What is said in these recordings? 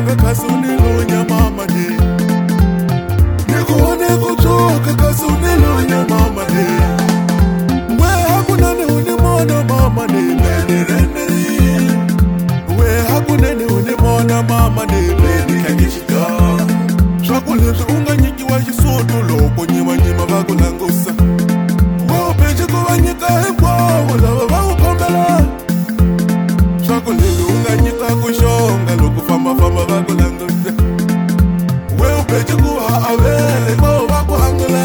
kuchonga kasunilunya mama de. Nikuone kuchoka kasunilunya mama de. We hakunene unimona mama de beni renderi. We hakunene unimona mama de beni kagishika. Shakulebza unganyiki wa jisoto loko nyima vakulangusa. We upeche kuwanyika hekwa wala wakukombela. Shakulebza unganyika kushonga loko fama vakulangusa. We upeche kuwa awele kwa wakuhangula.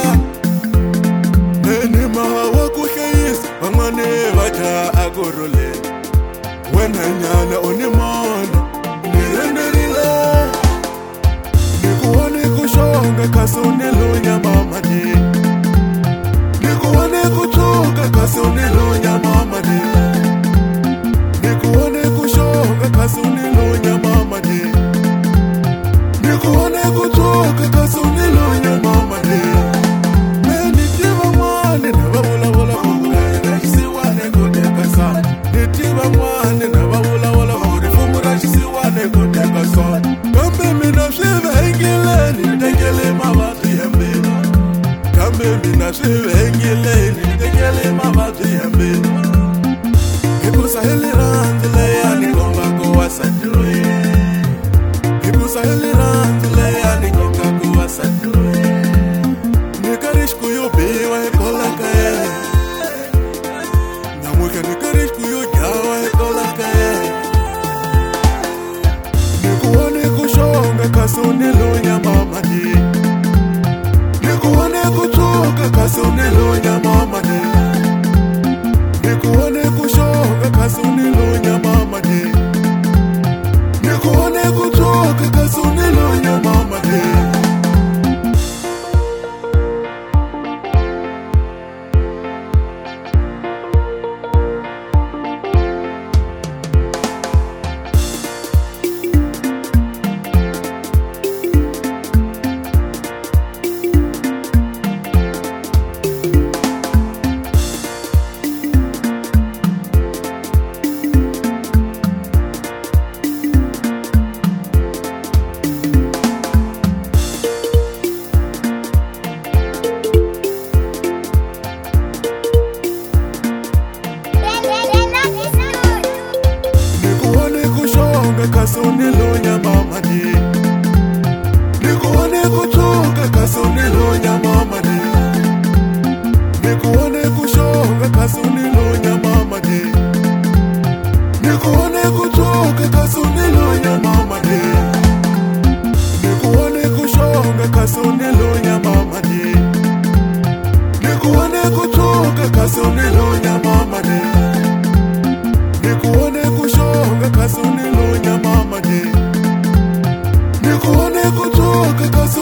Nene maha wakushayis wangwane waja agorole. Wena nyana unimona nirenderile. Nikuone kushonga kasunilunya mama de. Nikuone kuchoka kasunilunya mama de. Nikuone kushonga kasunilunya mama de. Nikuone kuchoka kasunilunya mama de. Nitiba mwane na wawula kumura isiwane kuteka sana. Nitiba mwane na wawula kumura isiwane kuteka sana. Kambe mina shiva engileni tekele mabatu yambele. Kambe mina shiva engileni tekele mabatu yambele. Ikusa heli randule ya nikonga kuwa satue. Ikusa heli randule ya nikonga kuwa satue. Nikarish kuyo bewa hekola kae. Nyamuka nikarish kuyo jawa hekola kae. Nikuone kushonga kasunilunya mama de. Nikuone kuchoka kasunilunya mama de. Nikuone kushonga kasunilunya mama de. Nikuone kuchoka kasunilunya mama de. Kasunilunya mama de. Nikuone kuchoka kasunilunya mama de. Nikuone kushonga kasunilunya mama de. Nikuone kuchoka kasunilunya mama de. Nikuone kushonga kasunilunya mama de. Nikuone kuchoka kasunilunya mama de. Nikuone kushonga kasunilunya mama de. Nikuone kuchoka kasunilunya